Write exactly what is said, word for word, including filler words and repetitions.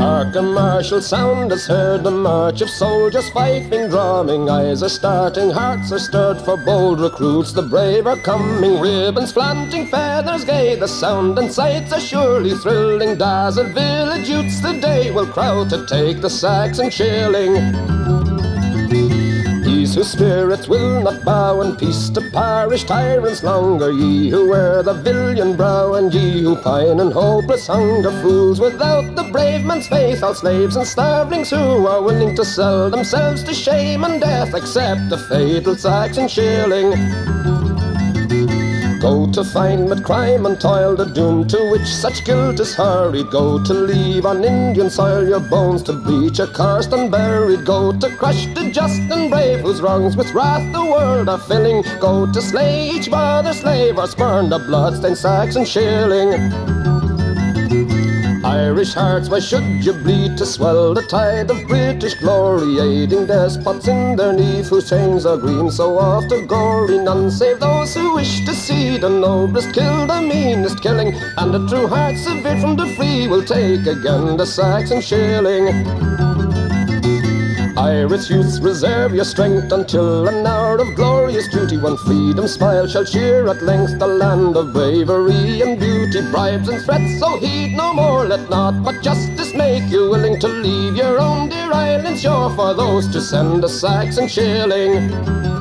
Hark, a martial sound is heard, the march of soldiers fifing, drumming. Eyes are starting, hearts are stirred for bold recruits. The brave are coming, ribbons flaunting, feathers gay. The sound and sights are surely thrilling. Dazzled village youths the day will crowd to take the Saxon shilling. Ye whose spirits will not bow in peace to parish tyrants longer, ye who wear the villein brow, and ye who pine in hopeless hunger, fools without the brave man's faith, all slaves and starvelings who are willing to sell themselves to shame and death, accept the fatal Saxon shilling. Go to find mid crime and toil the doom to which such guilt is hurried. Go to leave on Indian soil your bones to bleach accursed and buried. Go to crush the just and brave whose wrongs with wrath the world are filling. Go to slay each brother slave or spurn the bloodstained Saxon shilling. Irish hearts, why should you bleed to swell the tide of British glory, aiding despots in their need whose chains are green, so oft are gory? None save those who wish to see the noblest kill the meanest killing, and the true hearts severed from the free will take again the Saxon shilling. Irish youths, reserve your strength until an hour of glorious duty, when freedom's smile shall cheer at length the land of bravery and beauty. Bribes and threats, so heed no more, let naught but justice make you willing to leave your own dear island shore for those to send a Saxon shilling.